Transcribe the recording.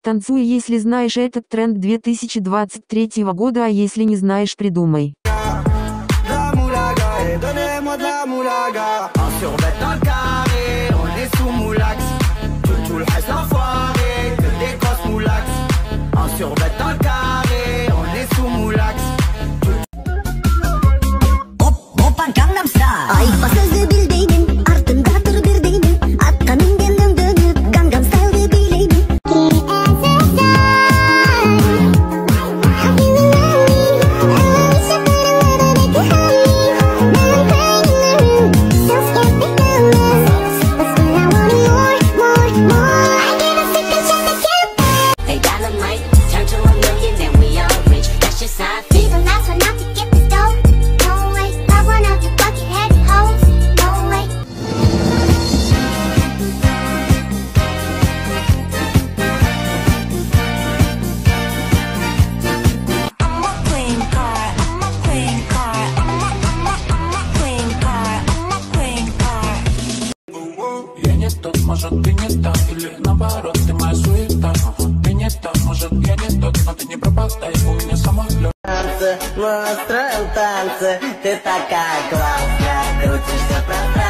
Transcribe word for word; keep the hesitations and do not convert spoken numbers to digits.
Танцуй, если знаешь этот тренд две тысячи двадцать третьего года, а если не знаешь, придумай. Ay basıldı bildiğinin ardındadır bir deyimin. Atkanın gönlüm dönüp Gangnam Style'ı bileyim. Может, ты не та, или наоборот, ты моя суета. Ты не та, может, я не тот, но ты не пропадай, у меня самолет. Танцы, мы устроим танцы, ты такая классная, крутишься пространство.